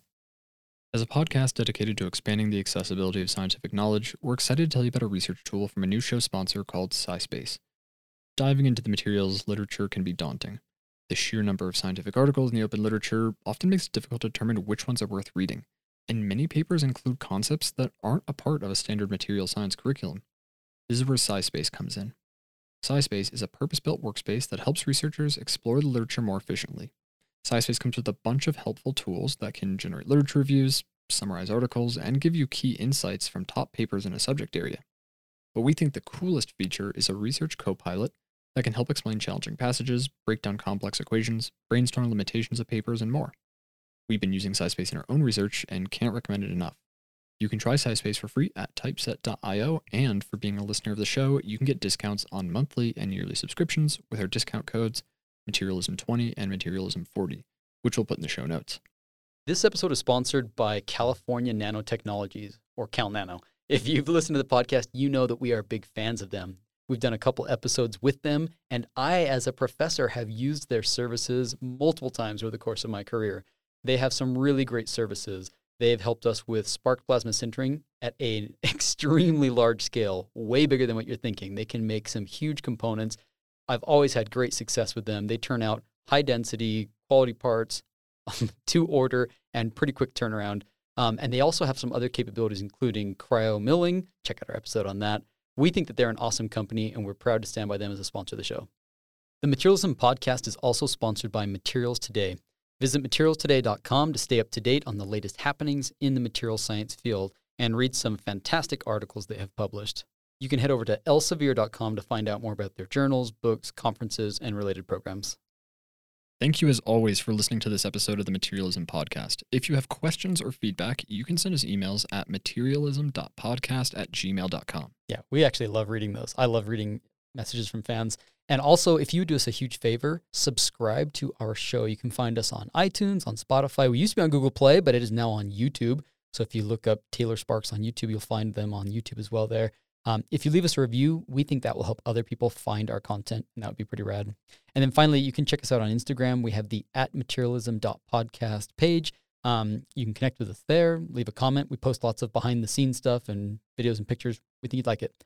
As a podcast dedicated to expanding the accessibility of scientific knowledge, we're excited to tell you about a research tool from a new show sponsor called SciSpace. Diving into the materials literature can be daunting. The sheer number of scientific articles in the open literature often makes it difficult to determine which ones are worth reading, and many papers include concepts that aren't a part of a standard material science curriculum. This is where SciSpace comes in. SciSpace is a purpose-built workspace that helps researchers explore the literature more efficiently. SciSpace comes with a bunch of helpful tools that can generate literature reviews, summarize articles, and give you key insights from top papers in a subject area. But we think the coolest feature is a research co-pilot that can help explain challenging passages, break down complex equations, brainstorm limitations of papers, and more. We've been using SciSpace in our own research and can't recommend it enough. You can try SciSpace for free at typeset dot io, and for being a listener of the show, you can get discounts on monthly and yearly subscriptions with our discount codes Materialism twenty and Materialism forty, which we'll put in the show notes. This episode is sponsored by California Nanotechnologies, or CalNano. If you've listened to the podcast, you know that we are big fans of them. We've done a couple episodes with them, and I, as a professor, have used their services multiple times over the course of my career. They have some really great services. They have helped us with spark plasma sintering at an extremely large scale, way bigger than what you're thinking. They can make some huge components. I've always had great success with them. They turn out high density, quality parts to order and pretty quick turnaround. Um, and they also have some other capabilities, including cryo milling. Check out our episode on that. We think that they're an awesome company, and we're proud to stand by them as a sponsor of the show. The Materialism Podcast is also sponsored by Materials Today. Visit materials today dot com to stay up to date on the latest happenings in the material science field and read some fantastic articles they have published. You can head over to elsevier dot com to find out more about their journals, books, conferences, and related programs. Thank you as always for listening to this episode of the Materialism Podcast. If you have questions or feedback, you can send us emails at materialism dot podcast at gmail dot com. Yeah, we actually love reading those. I love reading messages from fans. And also, if you would do us a huge favor, subscribe to our show. You can find us on iTunes, on Spotify. We used to be on Google Play, but it is now on YouTube. So if you look up Taylor Sparks on YouTube, you'll find them on YouTube as well there. Um, if you leave us a review, we think that will help other people find our content, and that would be pretty rad. And then finally, you can check us out on Instagram. We have the at materialism dot podcast page. Um, you can connect with us there, leave a comment. We post lots of behind-the-scenes stuff and videos and pictures. We think you'd like it.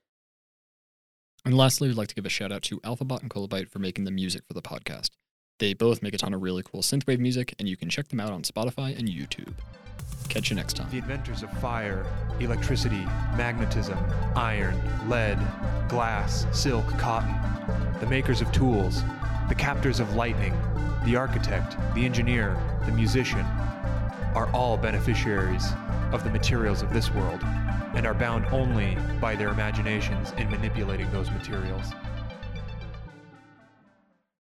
And lastly, we'd like to give a shout out to Alphabot and Kilobyte for making the music for the podcast. They both make a ton of really cool synthwave music, and you can check them out on Spotify and YouTube. Catch you next time. The inventors of fire, electricity, magnetism, iron, lead, glass, silk, cotton, the makers of tools, the captors of lightning, the architect, the engineer, the musician, are all beneficiaries of the materials of this world and are bound only by their imaginations in manipulating those materials.